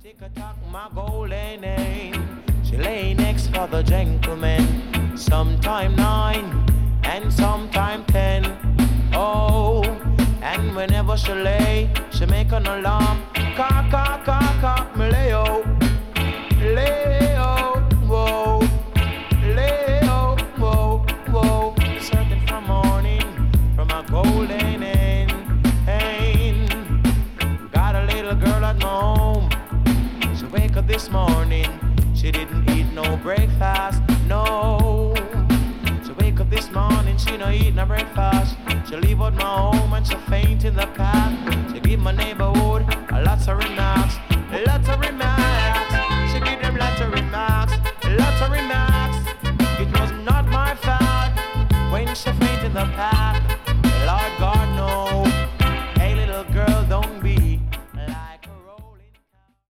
Tick-a-tock, my golden name. She lay next for the gentleman. Sometime 9 and sometime 10. Oh, and whenever she lay, she make an alarm. Cock, cock, cock, cock, me lay-o. Lay-o, whoa. Lay-o, whoa, whoa. Searching for morning from a golden end. Got a little girl at my home. She wake up this morning, she didn't eat no breakfast, no. She wake up this morning, she no eat no breakfast. She leave out my home and she faint in the path. She give my neighborhood a lots of remarks.